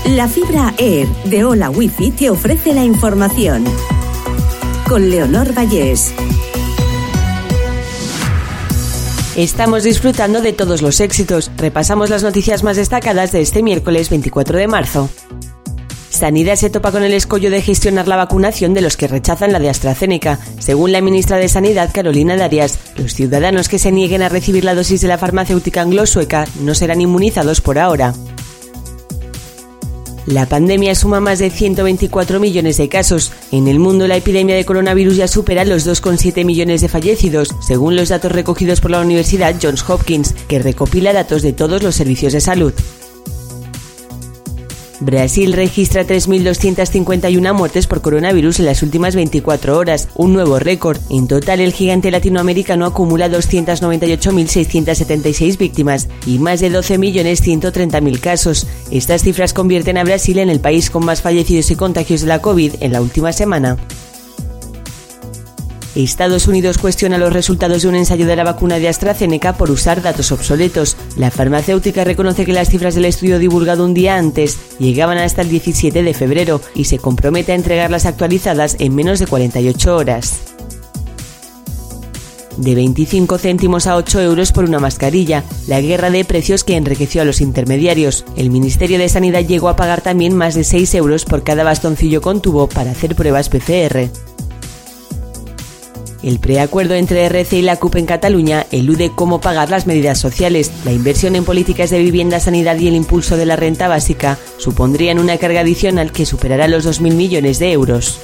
La fibra Air de Hola Wifi te ofrece la información. Con Leonor Vallés. Estamos disfrutando de todos los éxitos. Repasamos las noticias más destacadas de este miércoles 24 de marzo. Sanidad se topa con el escollo de gestionar la vacunación de los que rechazan la de AstraZeneca. Según la ministra de Sanidad, Carolina Darias, los ciudadanos que se nieguen a recibir la dosis de la farmacéutica anglo-sueca no serán inmunizados por ahora. La pandemia suma más de 124 millones de casos. En el mundo, la epidemia de coronavirus ya supera los 2,7 millones de fallecidos, según los datos recogidos por la Universidad Johns Hopkins, que recopila datos de todos los servicios de salud. Brasil registra 3.251 muertes por coronavirus en las últimas 24 horas, un nuevo récord. En total, el gigante latinoamericano acumula 298.676 víctimas y más de 12.130.000 casos. Estas cifras convierten a Brasil en el país con más fallecidos y contagios de la COVID en la última semana. Estados Unidos cuestiona los resultados de un ensayo de la vacuna de AstraZeneca por usar datos obsoletos. La farmacéutica reconoce que las cifras del estudio divulgado un día antes llegaban hasta el 17 de febrero y se compromete a entregarlas actualizadas en menos de 48 horas. De 25 céntimos a 8 euros por una mascarilla, la guerra de precios que enriqueció a los intermediarios. El Ministerio de Sanidad llegó a pagar también más de 6 euros por cada bastoncillo con tubo para hacer pruebas PCR. El preacuerdo entre RC y la CUP en Cataluña elude cómo pagar las medidas sociales. La inversión en políticas de vivienda, sanidad y el impulso de la renta básica supondrían una carga adicional que superará los 2.000 millones de euros.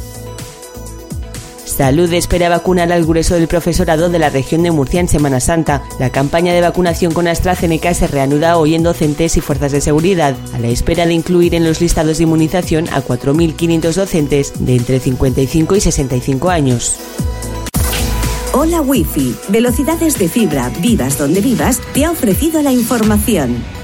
Salud espera vacunar al grueso del profesorado de la región de Murcia en Semana Santa. La campaña de vacunación con AstraZeneca se reanuda hoy en docentes y fuerzas de seguridad, a la espera de incluir en los listados de inmunización a 4.500 docentes de entre 55 y 65 años. Hola Wifi, velocidades de fibra, vivas donde vivas, te ha ofrecido la información.